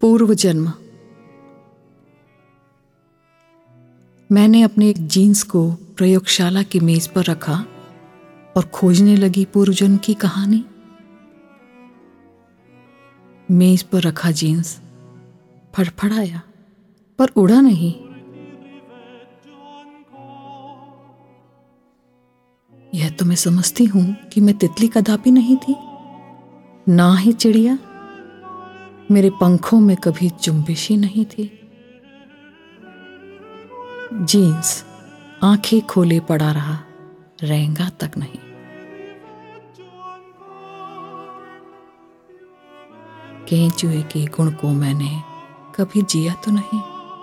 पूर्व जन्म। मैंने अपने एक जीन्स को प्रयोगशाला की मेज पर रखा और खोजने लगी पूर्व जन्म की कहानी। मेज पर रखा जीन्स फड़फड़ाया पर उड़ा नहीं। यह तो मैं समझती हूं कि मैं तितली कदापि नहीं थी, ना ही चिड़िया। मेरे पंखों में कभी जुम्बिश ही नहीं थी। जीन्स आंखें खोले पड़ा रहा, रेंगा तक नहीं। केंचुए के गुण को मैंने कभी जिया तो नहीं।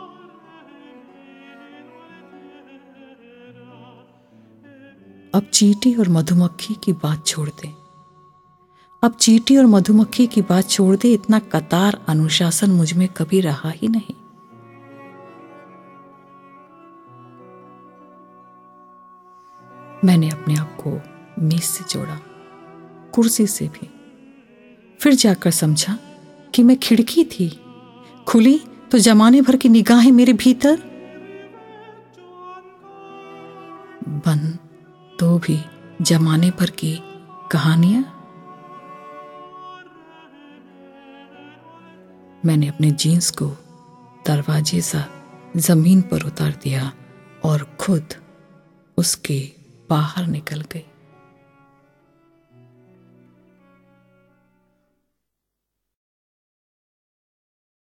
अब चींटी और मधुमक्खी की बात छोड़ दे। अब चींटी और मधुमक्खी की बात छोड़ दे। इतना कतार अनुशासन मुझ में कभी रहा ही नहीं। मैंने अपने आप को मेज से जोड़ा, कुर्सी से भी। फिर जाकर समझा कि मैं खिड़की थी। खुली तो जमाने भर की निगाहें मेरे भीतर, बंद तो भी जमाने भर की कहानियां। मैंने अपने जीन्स को दरवाजे सा जमीन पर उतार दिया और खुद उसके बाहर निकल गई।